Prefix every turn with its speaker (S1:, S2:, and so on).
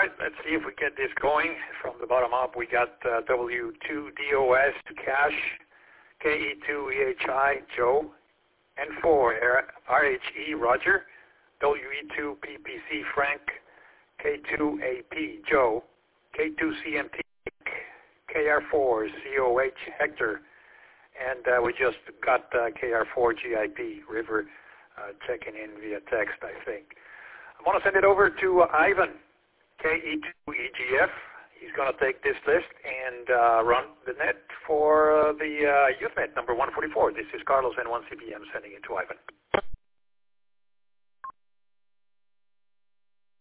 S1: right, let's see if we get this going. From the bottom up, we got W2DOS to cash, KE2EHI, Joe, N4 RHE, Roger, WE2PPC, Frank, K2AP, Joe, K2CMT, KR4, COH, Hector, and we just got KR4GIP, River, checking in via text, I think. I'm going to send it over to Ivan, KE2EGF. He's going to take this list and run the net for the UthNet number 144. This is Carlos N1CBM sending it to Ivan.